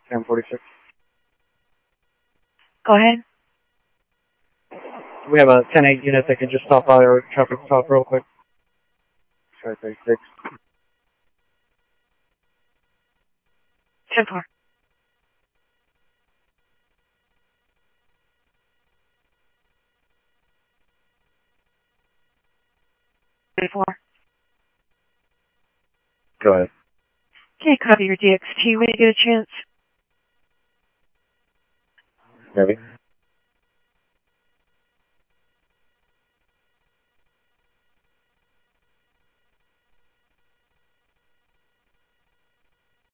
1046. Go ahead. We have a 10-8 unit that can just stop by our traffic stop real quick. Sorry, 36. 10-4. Go ahead. Okay, copy your DXT when you get a chance. Maybe.